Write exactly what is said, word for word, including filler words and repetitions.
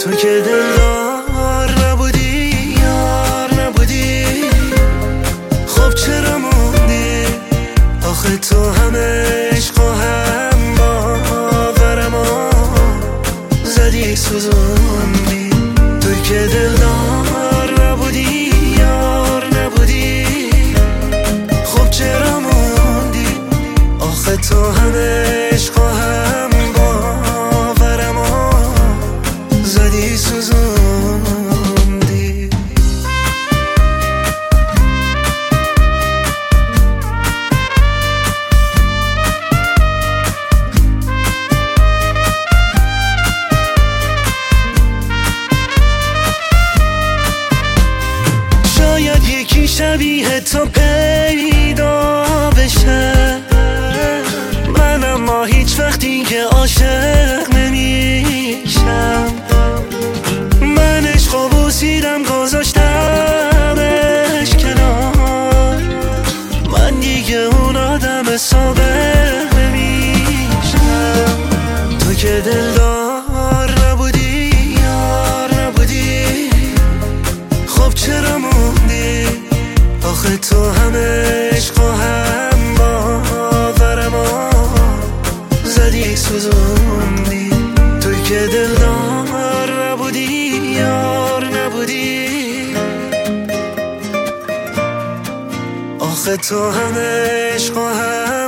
تو که دلدار نبودی، یار نبودی، خب چرا موندی؟ آخه تو همه عشق و هم باورمو زدی سوزوندی. تو که دلدار نبودی، یار نبودی، خب چرا موندی؟ آخه تو همه عشق و هم باورمو زدی سوزوندی. شاید یکی شبیه تو پیدا بشه، من اما هیچ وقتی که عاشق نمیشم. من عشق و بوسیدم گذاشتمش کنار، من دیگه اون آدم سابق نمیشم. تو که دلدار نبودی، یار نبودی، خب چرا موندی؟ آخه تو همه عشق و هم باورمو زدی سوزوندی. تو که دلدار نبودی، یار نبودی، آخه تو همه عشق و هم